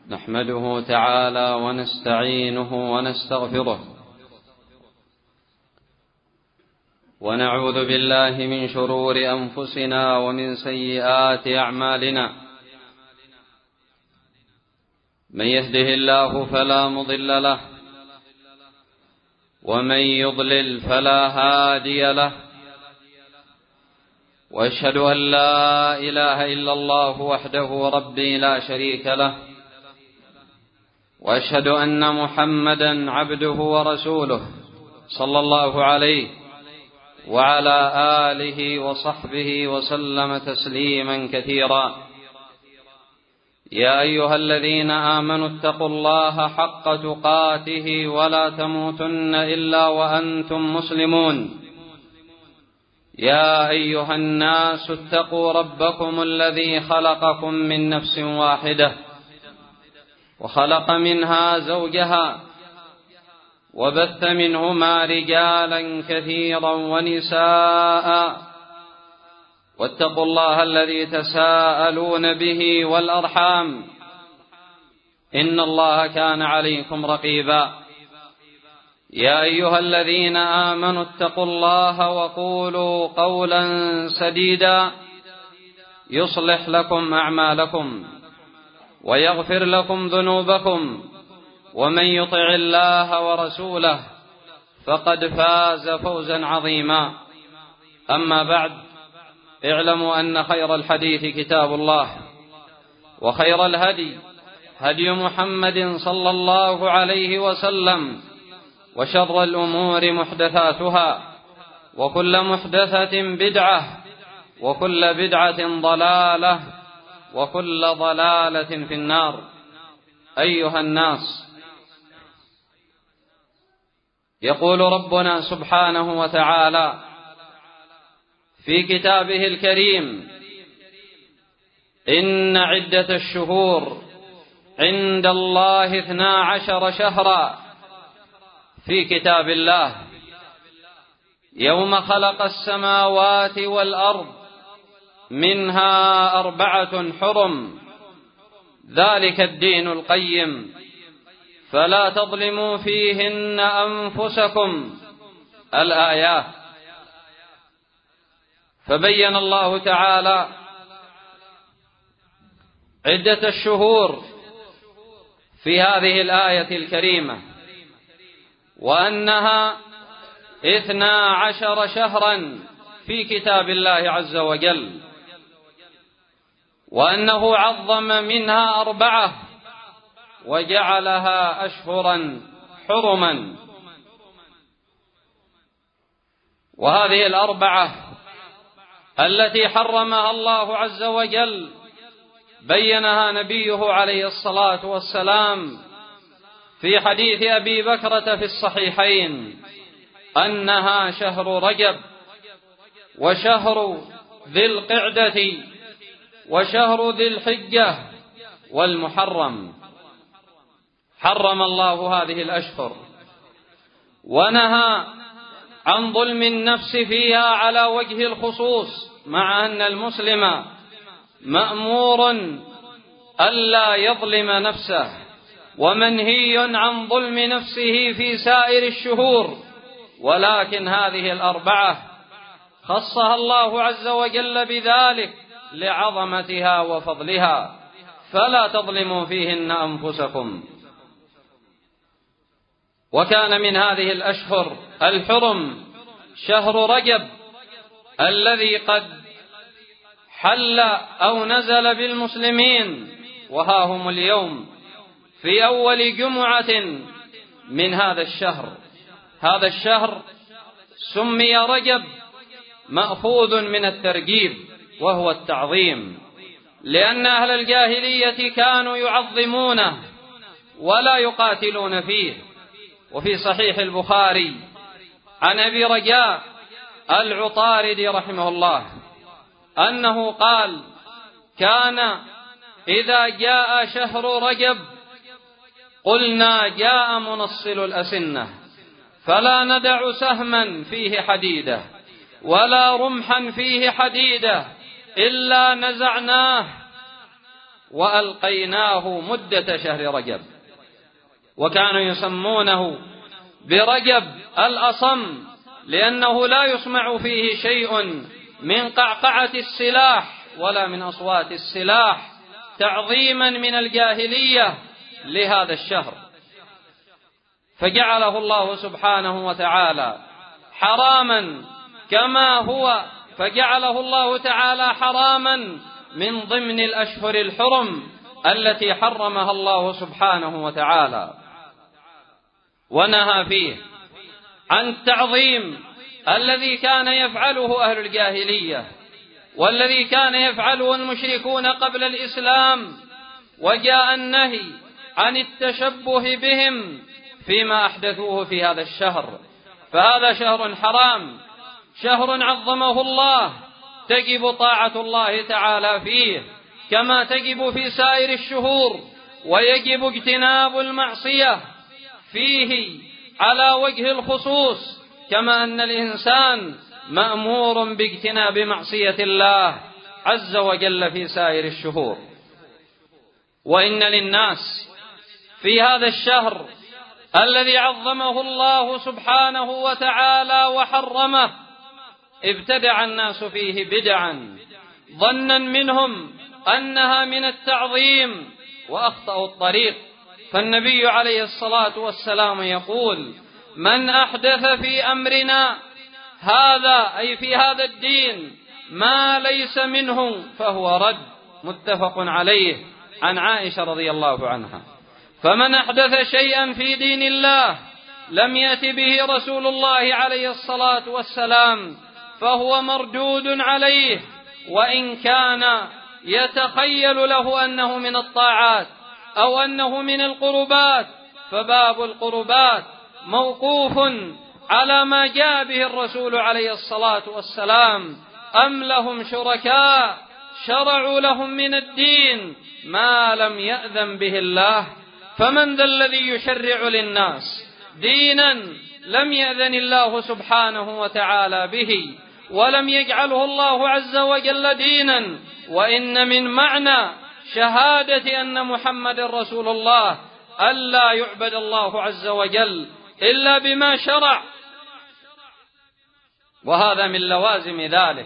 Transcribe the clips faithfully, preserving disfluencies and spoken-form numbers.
نحمده تعالى ونستعينه ونستغفره، ونعوذ بالله من شرور أنفسنا ومن سيئات أعمالنا. من يهده الله فلا مضل له، ومن يضلل فلا هادي له، وأشهد أن لا إله إلا الله وحده ربي لا شريك له، وأشهد أن محمدا عبده ورسوله صلى الله عليه وعلى آله وصحبه وسلم تسليما كثيرا. يا أيها الذين آمنوا اتقوا الله حق تقاته ولا تموتن إلا وأنتم مسلمون. يا أيها الناس اتقوا ربكم الذي خلقكم من نفس واحدة، وخلق منها زوجها، وبث منهما رجالا كثيرا ونساء، واتقوا الله الذي تساءلون به والأرحام، إن الله كان عليكم رقيبا. يا أيها الذين آمنوا اتقوا الله وقولوا قولا سديدا يصلح لكم أعمالكم ويغفر لكم ذنوبكم، ومن يطع الله ورسوله فقد فاز فوزا عظيما. أما بعد، اعلموا أن خير الحديث كتاب الله، وخير الهدي هدي محمد صلى الله عليه وسلم، وشر الأمور محدثاتها، وكل محدثة بدعة، وكل بدعة ضلالة، وكل ضلالة في النار. أيها الناس، يقول ربنا سبحانه وتعالى في كتابه الكريم: إن عدة الشهور عند الله اثنا عشر شهرا في كتاب الله يوم خلق السماوات والأرض منها أربعة حرم، ذلك الدين القيم، فلا تظلموا فيهن أنفسكم. الآيات. فبين الله تعالى عدة الشهور في هذه الآية الكريمة، وأنها اثنا عشر شهرا في كتاب الله عز وجل، وأنه عظم منها أربعة وجعلها أشهرا حرما. وهذه الأربعة التي حرمها الله عز وجل بينها نبيه عليه الصلاة والسلام في حديث أبي بكرة في الصحيحين، أنها شهر رجب، وشهر ذي القعدة، وشهر ذي الحجة، والمحرم. حرم الله هذه الأشهر، ونهى عن ظلم النفس فيها على وجه الخصوص، مع أن المسلم مأمور ألا يظلم نفسه، ومنهي عن ظلم نفسه في سائر الشهور، ولكن هذه الأربعة خصها الله عز وجل بذلك لعظمتها وفضلها، فلا تظلموا فيهن أنفسكم. وكان من هذه الأشهر الحرم شهر رجب الذي قد حل أو نزل بالمسلمين، وها هم اليوم في أول جمعة من هذا الشهر. هذا الشهر سمي رجب مأخوذ من الترجيب، وهو التعظيم، لأن أهل الجاهلية كانوا يعظمونه ولا يقاتلون فيه. وفي صحيح البخاري عن أبي رجاء العطاردي رحمه الله أنه قال: كان إذا جاء شهر رجب قلنا جاء منصل الأسنة، فلا ندع سهما فيه حديدة ولا رمحا فيه حديدة إلا نزعناه وألقيناه مدة شهر رجب. وكانوا يسمونه برجب الأصم لأنه لا يسمع فيه شيء من قعقعة السلاح ولا من أصوات السلاح، تعظيما من الجاهلية لهذا الشهر. فجعله الله سبحانه وتعالى حراما كما هو فجعله الله تعالى حراما من ضمن الأشهر الحرم التي حرمها الله سبحانه وتعالى، ونهى فيه عن التعظيم الذي كان يفعله أهل الجاهلية والذي كان يفعله المشركون قبل الإسلام، وجاء النهي عن التشبه بهم فيما أحدثوه في هذا الشهر. فهذا شهر حرام، شهر عظمه الله، تجب طاعة الله تعالى فيه كما تجب في سائر الشهور، ويجب اجتناب المعصية فيه على وجه الخصوص، كما أن الإنسان مأمور باجتناب معصية الله عز وجل في سائر الشهور. وإن للناس في هذا الشهر الذي عظمه الله سبحانه وتعالى وحرمه ابتدع الناس فيه بدعا ظنا منهم أنها من التعظيم وأخطأوا الطريق. فالنبي عليه الصلاة والسلام يقول: من أحدث في أمرنا هذا، أي في هذا الدين، ما ليس منه فهو رد. متفق عليه عن عائشة رضي الله عنها. فمن أحدث شيئا في دين الله لم يأت به رسول الله عليه الصلاة والسلام فهو مردود عليه، وإن كان يتخيل له أنه من الطاعات أو أنه من القربات، فباب القربات موقوف على ما جاء به الرسول عليه الصلاة والسلام، أم لهم شركاء شرعوا لهم من الدين ما لم يأذن به الله. فمن ذا الذي يشرع للناس دينا لم يأذن الله سبحانه وتعالى به ولم يجعله الله عز وجل دينا؟ وإن من معنى شهادة أن محمد رسول الله ألا يعبد الله عز وجل إلا بما شرع، وهذا من لوازم ذلك.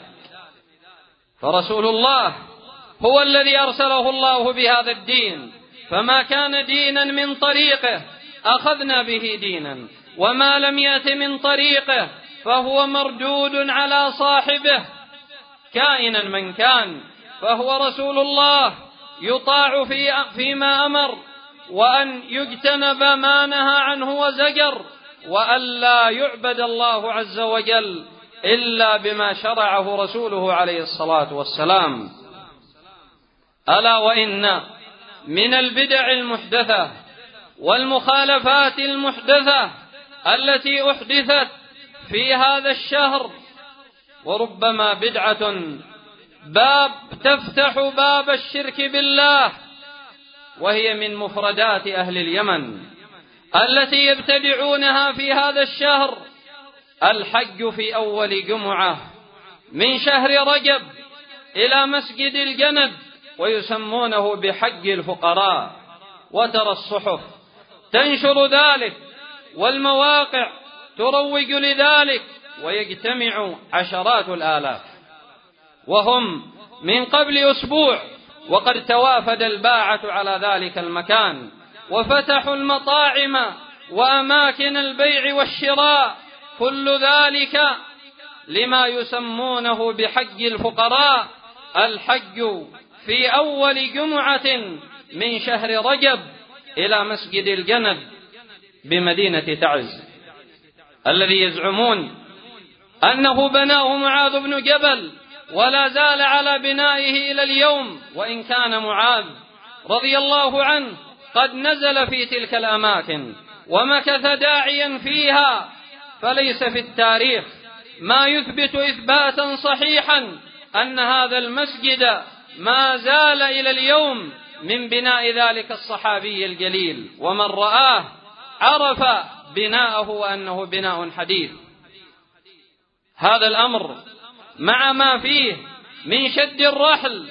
فرسول الله هو الذي أرسله الله بهذا الدين، فما كان دينا من طريقه أخذنا به دينا، وما لم يأت من طريقه فهو مردود على صاحبه كائنا من كان. فهو رسول الله يطاع في فيما أمر، وأن يجتنب ما نهى عنه وزجر، وألا يعبد الله عز وجل إلا بما شرعه رسوله عليه الصلاة والسلام. ألا وإن من البدع المحدثة والمخالفات المحدثة التي أحدثت في هذا الشهر، وربما بدعة باب تفتح باب الشرك بالله، وهي من مفردات أهل اليمن التي يبتدعونها في هذا الشهر: الحج في أول جمعة من شهر رجب إلى مسجد الجند، ويسمونه بحج الفقراء. وترى الصحف تنشر ذلك والمواقع تروج لذلك، ويجتمع عشرات الآلاف، وهم من قبل أسبوع وقد توافد الباعة على ذلك المكان، وفتحوا المطاعم وأماكن البيع والشراء، كل ذلك لما يسمونه بحج الفقراء، الحج في أول جمعة من شهر رجب إلى مسجد الجند بمدينة تعز، الذي يزعمون أنه بناه معاذ بن جبل ولا زال على بنائه إلى اليوم، وإن كان معاذ رضي الله عنه قد نزل في تلك الأماكن ومكث داعيا فيها، فليس في التاريخ ما يثبت إثباتا صحيحا أن هذا المسجد ما زال إلى اليوم من بناء ذلك الصحابي الجليل، ومن رآه عرف بناءه وأنه بناء حديث. هذا الأمر مع ما فيه من شد الرحل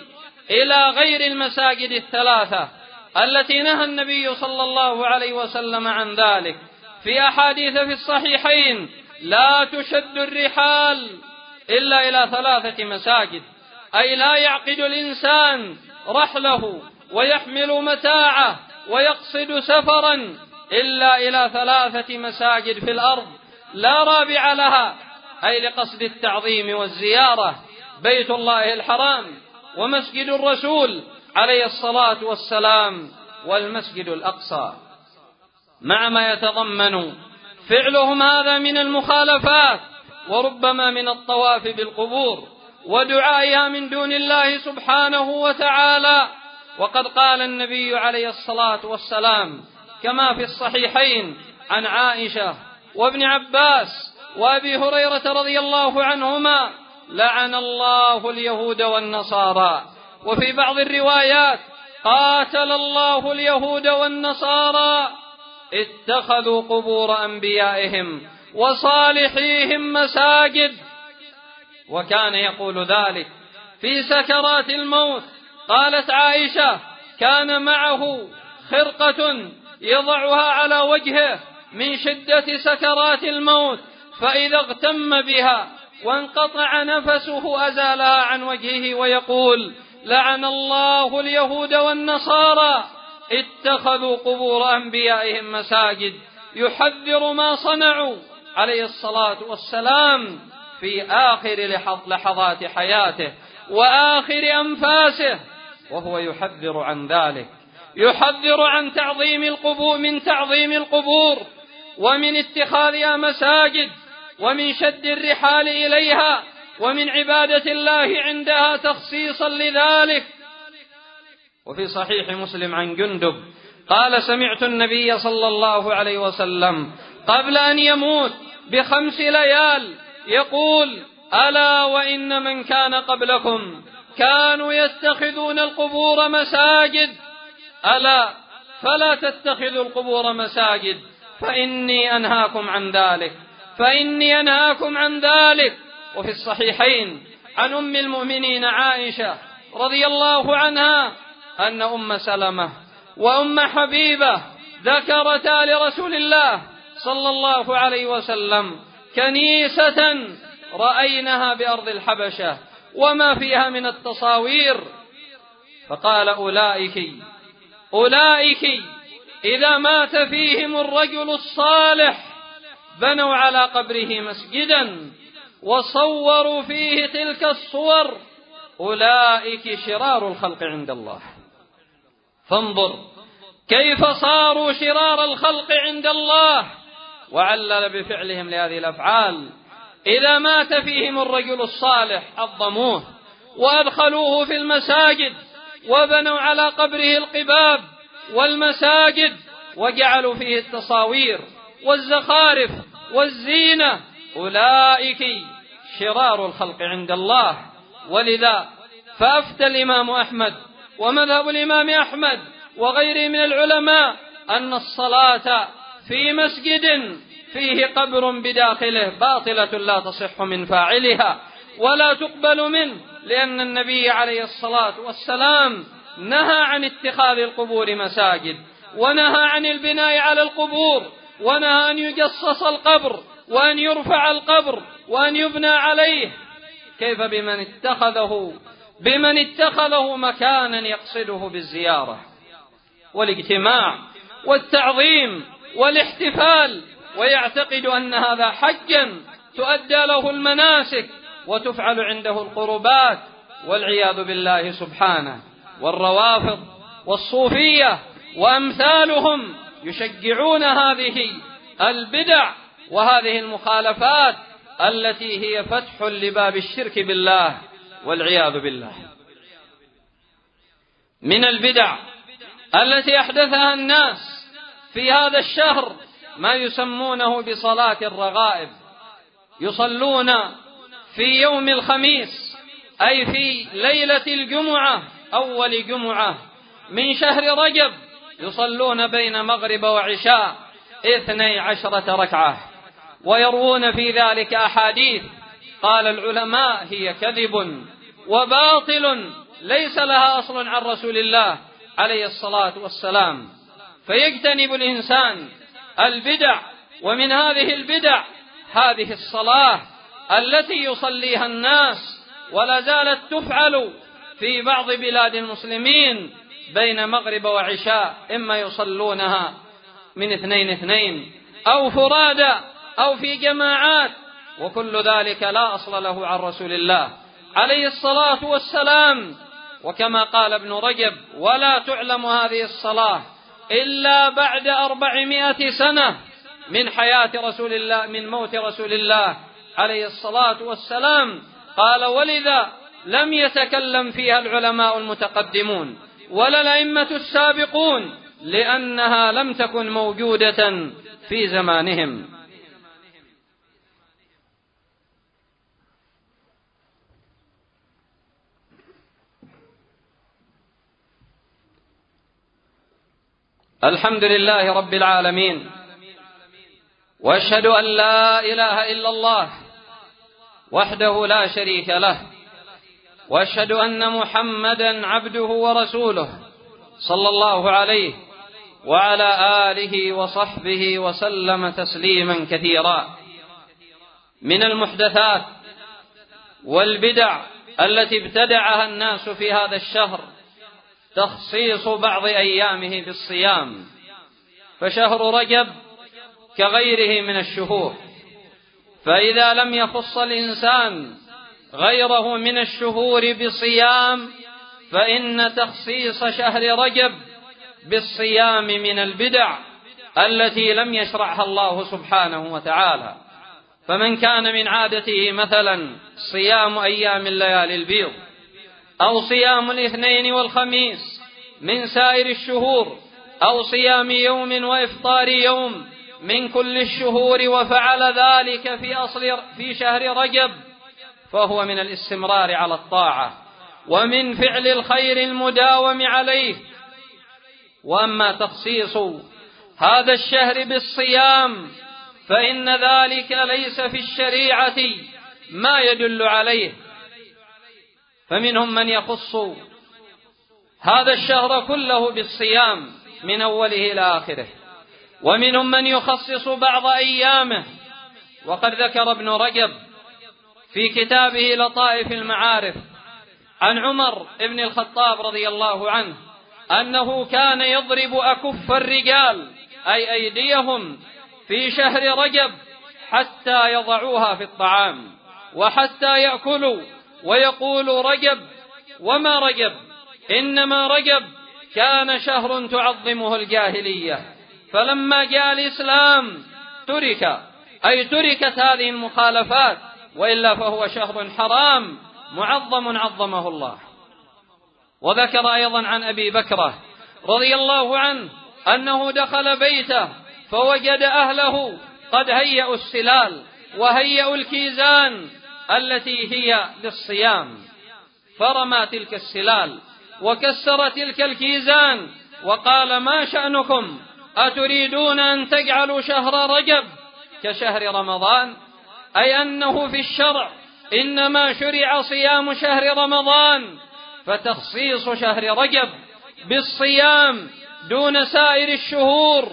إلى غير المساجد الثلاثة التي نهى النبي صلى الله عليه وسلم عن ذلك في أحاديث في الصحيحين: لا تشد الرحال إلا إلى ثلاثة مساجد، أي لا يعقد الإنسان رحله ويحمل متاعه ويقصد سفرا إلا إلى ثلاثة مساجد في الأرض لا رابع لها، أي لقصد التعظيم والزيارة: بيت الله الحرام، ومسجد الرسول عليه الصلاة والسلام، والمسجد الأقصى، مع ما يتضمن فعلهم هذا من المخالفات، وربما من الطواف بالقبور ودعائها من دون الله سبحانه وتعالى. وقد قال النبي عليه الصلاة والسلام كما في الصحيحين عن عائشة وابن عباس وأبي هريرة رضي الله عنهما: لعن الله اليهود والنصارى. وفي بعض الروايات: قاتل الله اليهود والنصارى اتخذوا قبور أنبيائهم وصالحيهم مساجد. وكان يقول ذلك في سكرات الموت. قالت عائشة: كان معه خرقة يضعها على وجهه من شدة سكرات الموت، فإذا اغتم بها وانقطع نفسه أزالها عن وجهه ويقول: لعن الله اليهود والنصارى اتخذوا قبور أنبيائهم مساجد، يحذر ما صنعوا عليه الصلاة والسلام في آخر لحظات حياته وآخر أنفاسه، وهو يحذر عن ذلك، يحذر عن تعظيم القبور، من تعظيم القبور ومن اتخاذها مساجد ومن شد الرحال إليها ومن عبادة الله عندها تخصيصا لذلك. وفي صحيح مسلم عن جندب قال: سمعت النبي صلى الله عليه وسلم قبل أن يموت بخمس ليال يقول: ألا وإن من كان قبلكم كانوا يتخذون القبور مساجد، ألا فلا تتخذوا القبور مساجد، فإني أنهاكم عن ذلك، فإني أنهاكم عن ذلك. وفي الصحيحين عن أم المؤمنين عائشة رضي الله عنها أن أم سلمة وأم حبيبة ذكرتا لرسول الله صلى الله عليه وسلم كنيسة رأيناها بأرض الحبشة وما فيها من التصاوير، فقال: أولئك أولئك إذا مات فيهم الرجل الصالح بنوا على قبره مسجدا وصوروا فيه تلك الصور، أولئك شرار الخلق عند الله. فانظر كيف صاروا شرار الخلق عند الله، وعلل بفعلهم لهذه الأفعال: إذا مات فيهم الرجل الصالح عظموه وأدخلوه في المساجد وبنوا على قبره القباب والمساجد وجعلوا فيه التصاوير والزخارف والزينة، أولئك شرار الخلق عند الله. ولذا فأفتى الإمام أحمد ومذهب الإمام أحمد وغيره من العلماء أن الصلاة في مسجد فيه قبر بداخله باطلة لا تصح من فاعلها ولا تقبل منه، لأن النبي عليه الصلاة والسلام نهى عن اتخاذ القبور مساجد، ونهى عن البناء على القبور، ونهى أن يجصص القبر وأن يرفع القبر وأن يبنى عليه. كيف بمن اتخذه بمن اتخذه مكانا يقصده بالزيارة والاجتماع والتعظيم والاحتفال، ويعتقد أن هذا حجا تؤدى له المناسك وتفعل عنده القربات، والعياذ بالله سبحانه. والروافض والصوفية وأمثالهم يشجعون هذه البدع وهذه المخالفات التي هي فتح لباب الشرك بالله والعياذ بالله. من البدع التي أحدثها الناس في هذا الشهر ما يسمونه بصلاة الرغائب. يصلون في يوم الخميس، أي في ليلة الجمعة أول جمعة من شهر رجب، يصلون بين مغرب وعشاء اثني عشرة ركعة، ويروون في ذلك أحاديث قال العلماء هي كذب وباطل ليس لها أصل عن رسول الله عليه الصلاة والسلام. فيجتنب الإنسان البدع، ومن هذه البدع هذه الصلاة التي يصليها الناس ولا زالت تفعل في بعض بلاد المسلمين بين مغرب وعشاء، إما يصلونها من اثنين اثنين أو فرادى أو في جماعات، وكل ذلك لا أصل له عن رسول الله عليه الصلاة والسلام. وكما قال ابن رجب: ولا تعلم هذه الصلاة إلا بعد أربعمائة سنة من حياة رسول الله، من موت رسول الله عليه الصلاة والسلام. قال: ولذا لم يتكلم فيها العلماء المتقدمون ولا الأئمة السابقون، لأنها لم تكن موجودة في زمانهم. الحمد لله رب العالمين، وأشهد أن لا إله إلا الله وحده لا شريك له، وأشهد أن محمدا عبده ورسوله صلى الله عليه وعلى آله وصحبه وسلم تسليما كثيرا. من المحدثات والبدع التي ابتدعها الناس في هذا الشهر تخصيص بعض أيامه بالصيام، فشهر رجب كغيره من الشهور، فإذا لم يخص الإنسان غيره من الشهور بصيام فإن تخصيص شهر رجب بالصيام من البدع التي لم يشرعها الله سبحانه وتعالى. فمن كان من عادته مثلا صيام أيام الليالي البيض أو صيام الاثنين والخميس من سائر الشهور أو صيام يوم وإفطار يوم من كل الشهور وفعل ذلك في أصل في شهر رجب فهو من الاستمرار على الطاعة ومن فعل الخير المداوم عليه. وأما تخصيص هذا الشهر بالصيام فإن ذلك ليس في الشريعة ما يدل عليه، فمنهم من يخص هذا الشهر كله بالصيام من أوله إلى آخره، ومنهم من يخصص بعض أيامه. وقد ذكر ابن رجب في كتابه لطائف المعارف عن عمر بن الخطاب رضي الله عنه أنه كان يضرب أكف الرجال أي أيديهم في شهر رجب حتى يضعوها في الطعام وحتى يأكلوا، ويقول: رجب وما رجب، إنما رجب كان شهر تعظمه الجاهلية، فلما جاء الإسلام ترك، أي تركت هذه المخالفات، وإلا فهو شهر حرام معظم عظمه الله. وذكر أيضا عن أبي بكر رضي الله عنه أنه دخل بيته فوجد أهله قد هيئوا السلال وهيئوا الكيزان التي هي للصيام، فرمى تلك السلال وكسر تلك الكيزان وقال: ما شأنكم؟ أتريدون أن تجعلوا شهر رجب كشهر رمضان؟ أي أنه في الشرع إنما شرع صيام شهر رمضان، فتخصيص شهر رجب بالصيام دون سائر الشهور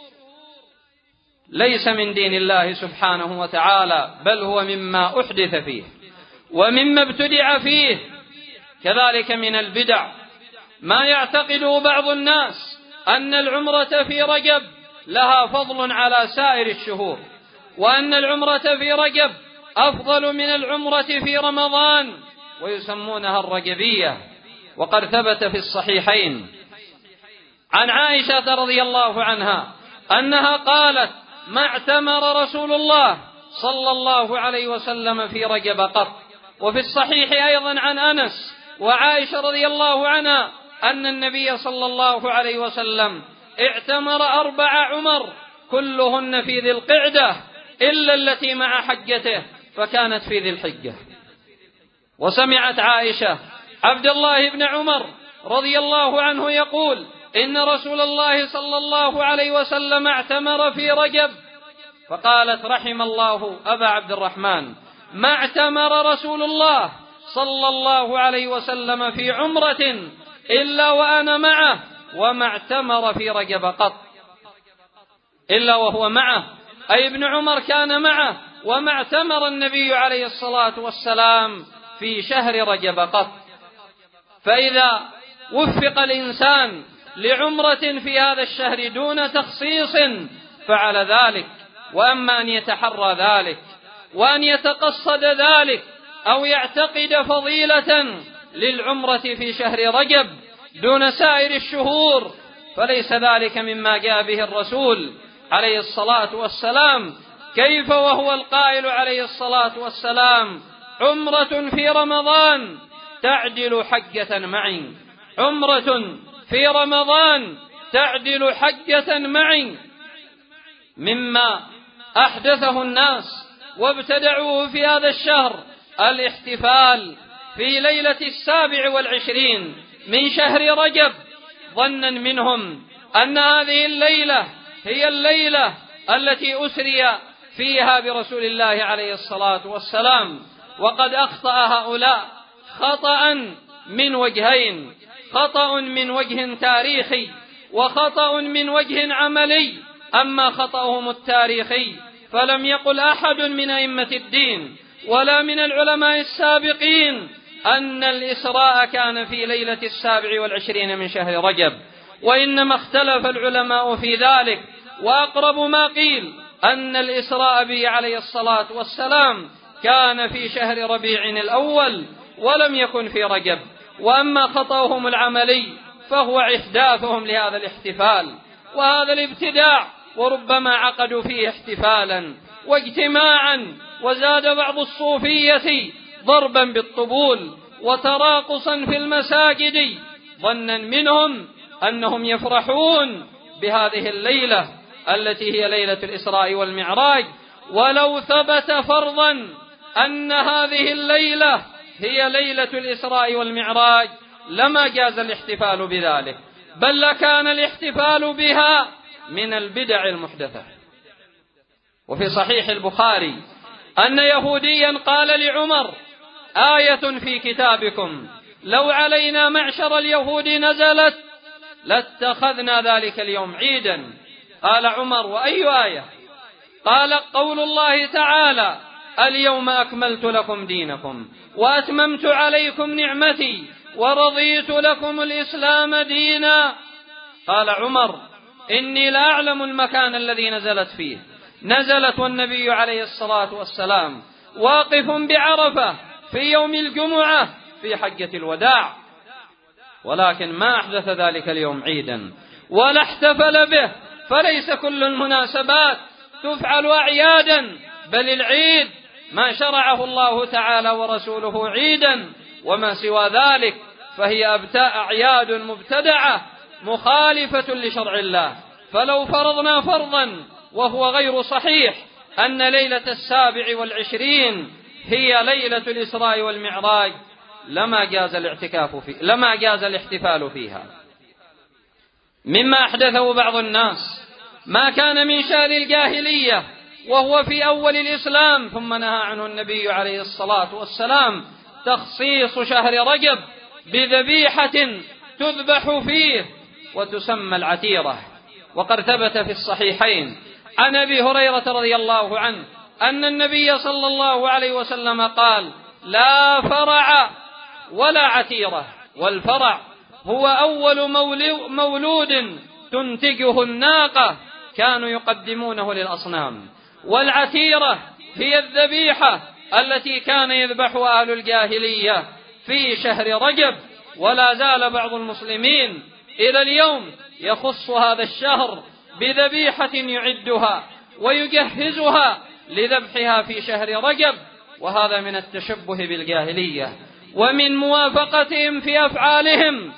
ليس من دين الله سبحانه وتعالى، بل هو مما أحدث فيه ومما ابتدع فيه. كذلك من البدع ما يعتقده بعض الناس أن العمرة في رجب لها فضل على سائر الشهور، وأن العمرة في رجب أفضل من العمرة في رمضان، ويسمونها الرجبية. وقد ثبت في الصحيحين عن عائشة رضي الله عنها أنها قالت: ما اعتمر رسول الله صلى الله عليه وسلم في رجب قط. وفي الصحيح أيضا عن أنس وعائشة رضي الله عنها أن النبي صلى الله عليه وسلم اعتمر أربع عمر كلهن في ذي القعدة إلا التي مع حجته فكانت في ذي الحجة. وسمعت عائشة عبد الله بن عمر رضي الله عنه يقول: إن رسول الله صلى الله عليه وسلم اعتمر في رجب، فقالت: رحم الله أبا عبد الرحمن، ما اعتمر رسول الله صلى الله عليه وسلم في عمرة إلا وأنا معه وما اعتمر في رجب قط، إلا وهو معه، أي ابن عمر كان معه وما اعتمر النبي عليه الصلاة والسلام في شهر رجب قط. فإذا وفق الإنسان لعمرة في هذا الشهر دون تخصيص فعل ذلك، وأما أن يتحرى ذلك وأن يتقصد ذلك أو يعتقد فضيلة للعمرة في شهر رجب دون سائر الشهور فليس ذلك مما جاء به الرسول عليه الصلاة والسلام. كيف وهو القائل عليه الصلاة والسلام: عمرة في رمضان تعدل حجة معي، عمرة في رمضان تعدل حجة معي. مما أحدثه الناس وابتدعوه في هذا الشهر الاحتفال في ليلة السابع والعشرين من شهر رجب، ظنا منهم أن هذه الليلة هي الليلة التي أسري فيها برسول الله عليه الصلاة والسلام. وقد أخطأ هؤلاء خطأ من وجهين: خطأ من وجه تاريخي وخطأ من وجه عملي. أما خطأهم التاريخي فلم يقل أحد من أئمة الدين ولا من العلماء السابقين أن الإسراء كان في ليلة السابع والعشرين من شهر رجب، وإنما اختلف العلماء في ذلك، وأقرب ما قيل أن الإسراء به عليه الصلاة والسلام كان في شهر ربيع الأول ولم يكن في رجب. وأما خطأهم العملي فهو إحداثهم لهذا الاحتفال وهذا الابتداع، وربما عقدوا فيه احتفالا واجتماعا، وزاد بعض الصوفية ضربا بالطبول وتراقصا في المساجد ظنا منهم أنهم يفرحون بهذه الليلة التي هي ليلة الإسراء والمعراج. ولو ثبت فرضا أن هذه الليلة هي ليلة الإسراء والمعراج لما جاز الاحتفال بذلك، بل لكان الاحتفال بها من البدع المحدثة. وفي صحيح البخاري أن يهوديا قال لعمر: آية في كتابكم لو علينا معشر اليهود نزلت لاتخذنا ذلك اليوم عيدا. قال عمر: وأي آية؟ قال: قول الله تعالى: اليوم أكملت لكم دينكم وأتممت عليكم نعمتي ورضيت لكم الإسلام دينا. قال عمر: إني لا أعلم المكان الذي نزلت فيه. نزلت والنبي عليه الصلاة والسلام واقف بعرفة في يوم الجمعة في حجة الوداع، ولكن ما أحدث ذلك اليوم عيدا ولا احتفل به. فليس كل المناسبات تفعل أعيادا، بل العيد ما شرعه الله تعالى ورسوله عيدا، وما سوى ذلك فهي أعياد مبتدعة مخالفة لشرع الله. فلو فرضنا فرضا وهو غير صحيح أن ليلة السابع والعشرين هي ليلة الإسراء والمعراج لما جاز الاعتكاف فيه، لما جاز الاحتفال فيها. مما أحدثه بعض الناس ما كان من شأن الجاهلية وهو في أول الإسلام ثم نهى عنه النبي عليه الصلاة والسلام، تخصيص شهر رجب بذبيحة تذبح فيه وتسمى العتيرة. وقد ثبت في الصحيحين عن أبي هريرة رضي الله عنه أن النبي صلى الله عليه وسلم قال: لا فرع ولا عتيرة. والفرع هو أول مولود تنتجه الناقة كانوا يقدمونه للأصنام، والعتيرة هي الذبيحة التي كان يذبحها أهل الجاهلية في شهر رجب. ولا زال بعض المسلمين إلى اليوم يخص هذا الشهر بذبيحة يعدها ويجهزها لذبحها في شهر رجب، وهذا من التشبه بالجاهلية ومن موافقتهم في أفعالهم.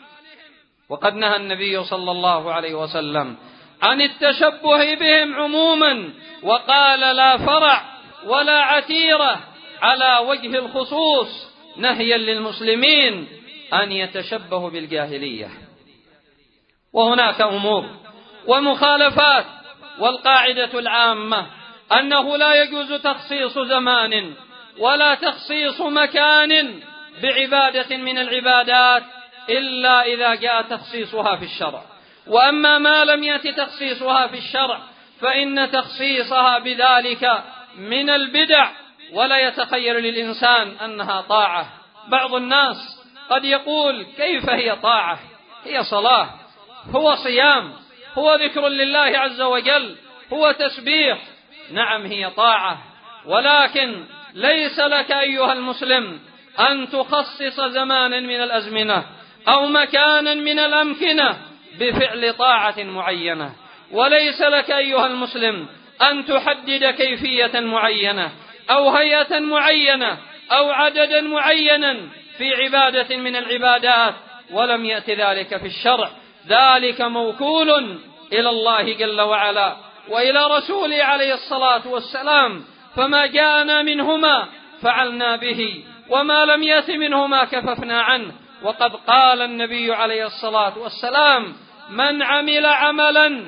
وقد نهى النبي صلى الله عليه وسلم عن التشبه بهم عموما، وقال: لا فرع ولا عتيرة على وجه الخصوص، نهيا للمسلمين أن يتشبهوا بالجاهلية. وهناك أمور ومخالفات، والقاعدة العامة أنه لا يجوز تخصيص زمان ولا تخصيص مكان بعبادة من العبادات إلا إذا جاء تخصيصها في الشرع. وأما ما لم يأت تخصيصها في الشرع فإن تخصيصها بذلك من البدع، ولا يتخيل للإنسان أنها طاعة. بعض الناس قد يقول: كيف هي طاعة؟ هي صلاة، هو صيام، هو ذكر لله عز وجل، هو تسبيح. نعم هي طاعة، ولكن ليس لك أيها المسلم أن تخصص زمانا من الأزمنة أو مكانا من الأمكنة بفعل طاعة معينة، وليس لك أيها المسلم أن تحدد كيفية معينة أو هيئة معينة أو عددا معينا في عبادة من العبادات، ولم يأت ذلك في الشرع. ذلك موكول إلى الله جل وعلا وإلى رسوله عليه الصلاة والسلام، فما جاءنا منهما فعلنا به، وما لم يأت منهما كففنا عنه. وقد قال النبي عليه الصلاة والسلام: من عمل عملا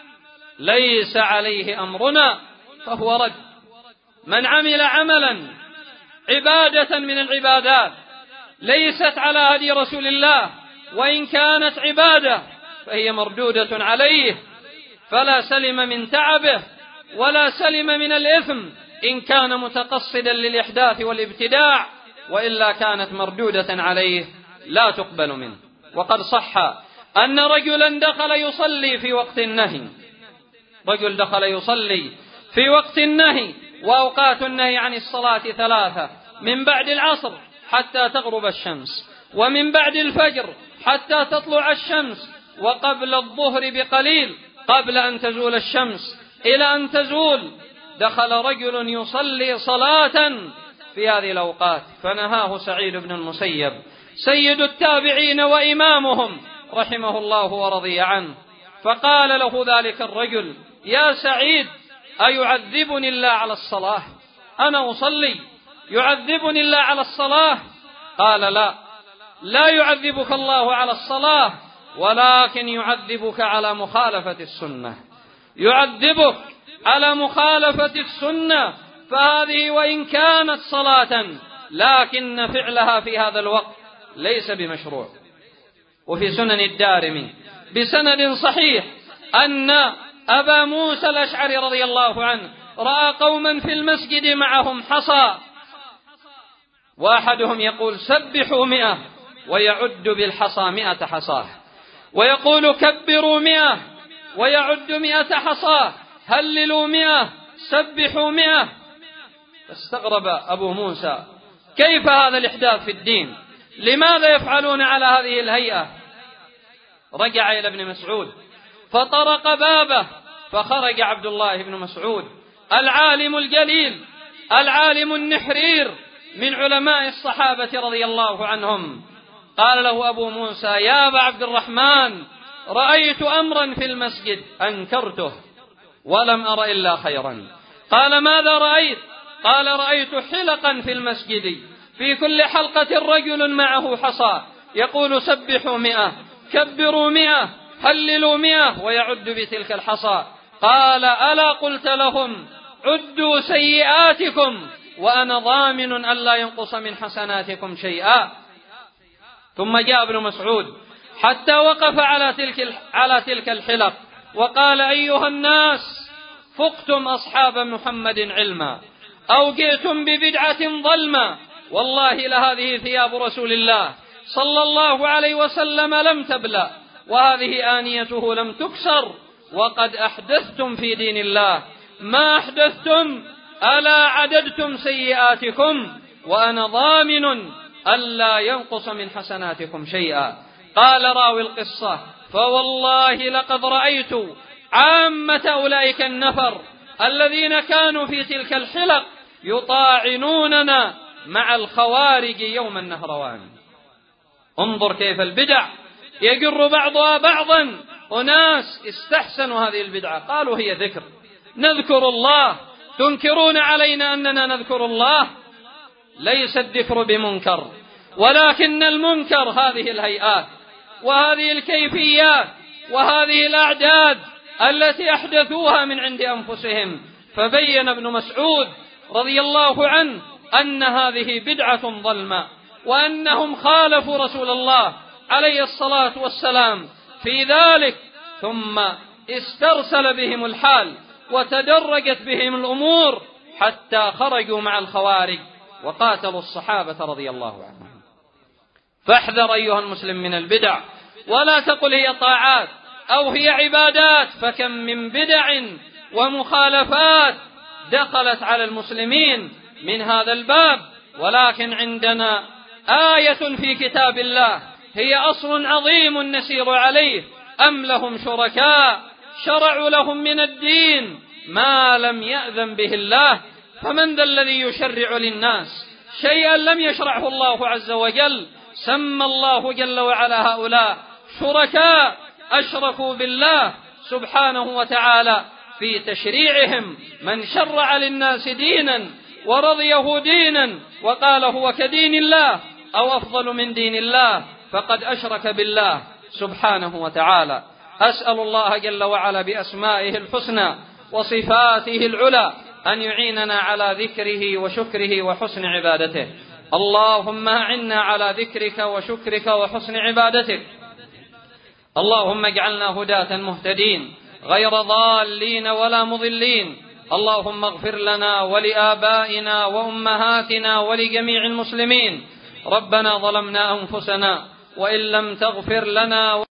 ليس عليه أمرنا فهو رد. من عمل عملا عبادة من العبادات ليست على هدي رسول الله وإن كانت عبادة فهي مردودة عليه، فلا سلم من تعبه ولا سلم من الإثم إن كان متقصدا للإحداث والابتداع، وإلا كانت مردودة عليه لا تقبل منه. وقد صح أن رجلا دخل يصلي في وقت النهي، رجل دخل يصلي في وقت النهي، وأوقات النهي عن الصلاة ثلاثة: من بعد العصر حتى تغرب الشمس، ومن بعد الفجر حتى تطلع الشمس، وقبل الظهر بقليل قبل أن تزول الشمس إلى أن تزول. دخل رجل يصلي صلاة في هذه الأوقات، فنهاه سعيد بن المسيب سيد التابعين وإمامهم رحمه الله ورضي عنه، فقال له ذلك الرجل: يا سعيد، أيعذبني الله على الصلاة؟ أنا أصلي، يعذبني الله على الصلاة؟ قال: لا، لا يعذبك الله على الصلاة، ولكن يعذبك على مخالفة السنة، يعذبك على مخالفة السنة، فهذه وإن كانت صلاة لكن فعلها في هذا الوقت ليس بمشروع. وفي سنن الدارمي بسند صحيح أن أبا موسى الأشعري رضي الله عنه رأى قوما في المسجد معهم حصى، وأحدهم يقول: سبحوا مئة، ويعد بالحصى مئة حصاه، ويقول: كبروا مئة، ويعد مئة حصاه، هللوا مئة، سبحوا مئة. فاستغرب أبو موسى: كيف هذا الإحداث في الدين؟ لماذا يفعلون على هذه الهيئة؟ رجع إلى ابن مسعود فطرق بابه، فخرج عبد الله بن مسعود العالم الجليل العالم النحرير من علماء الصحابة رضي الله عنهم. قال له أبو موسى: يا أبا عبد الرحمن، رأيت أمرا في المسجد أنكرته ولم أر إلا خيرا. قال: ماذا رأيت؟ قال: رأيت حلقا في المسجد في كل حلقة رجل معه حصى يقول: سبحوا مئة، كبروا مئة، هللوا مئة، ويعد بتلك الحصى. قال: ألا قلت لهم عدوا سيئاتكم وأنا ضامن ألا ينقص من حسناتكم شيئا؟ ثم جاء ابن مسعود حتى وقف على تلك على تلك الحلق وقال: أيها الناس، فقتم أصحاب محمد علما أو جئتم ببدعة ظلما، والله لهذه ثياب رسول الله صلى الله عليه وسلم لم تبلى، وهذه آنيته لم تكسر، وقد أحدثتم في دين الله ما أحدثتم، ألا عددتم سيئاتكم وأنا ضامن ألا ينقص من حسناتكم شيئا. قال راوي القصة: فوالله لقد رأيت عامة أولئك النفر الذين كانوا في تلك الحلق يطاعنوننا مع الخوارج يوم النهروان. انظر كيف البدع يجر بعضها بعضا. أناس استحسنوا هذه البدعة، قالوا: هي ذكر، نذكر الله، تنكرون علينا أننا نذكر الله. ليس الذكر بمنكر، ولكن المنكر هذه الهيئات وهذه الكيفيات وهذه الأعداد التي أحدثوها من عند أنفسهم. فبين ابن مسعود رضي الله عنه أن هذه بدعة ظلمة، وأنهم خالفوا رسول الله عليه الصلاة والسلام في ذلك، ثم استرسل بهم الحال وتدرجت بهم الأمور حتى خرجوا مع الخوارج وقاتلوا الصحابة رضي الله عنهم. فاحذر أيها المسلم من البدع، ولا تقل هي طاعات أو هي عبادات، فكم من بدع ومخالفات دخلت على المسلمين من هذا الباب. ولكن عندنا آية في كتاب الله هي أصل عظيم نسير عليه: أم لهم شركاء شرعوا لهم من الدين ما لم يأذن به الله، فمن ذا الذي يشرع للناس شيئا لم يشرعه الله عز وجل؟ سمى الله جل وعلا هؤلاء شركاء أشركوا بالله سبحانه وتعالى في تشريعهم. من شرع للناس دينا ورضيه دينا وقال هو كدين الله أو أفضل من دين الله فقد أشرك بالله سبحانه وتعالى. أسأل الله جل وعلا بأسمائه الحسنى وصفاته العلى أن يعيننا على ذكره وشكره وحسن عبادته. اللهم أعنا على ذكرك وشكرك وحسن عبادتك. اللهم اجعلنا هداة مهتدين غير ضالين ولا مضلين. اللهم اغفر لنا ولآبائنا وأمهاتنا ولجميع المسلمين. ربنا ظلمنا أنفسنا وإن لم تغفر لنا